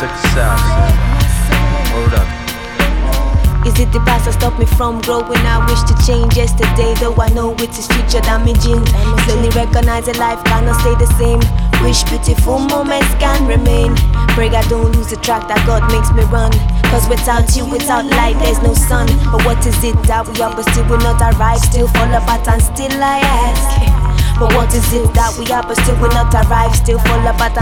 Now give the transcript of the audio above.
check this out, son. Hold up. Is it the past that stopped me from growing? I wish to change yesterday, though I know it is future damaging. Slowly recognizing life cannot stay the same. Wish beautiful moments can remain. Pray I don't lose the track that God makes me run. Cause without you, without light, there's no sun. But what is it that we are but still will not arrive? Still fall apart and still I ask. But what is it that we are but still will not arrive? Still fall apart and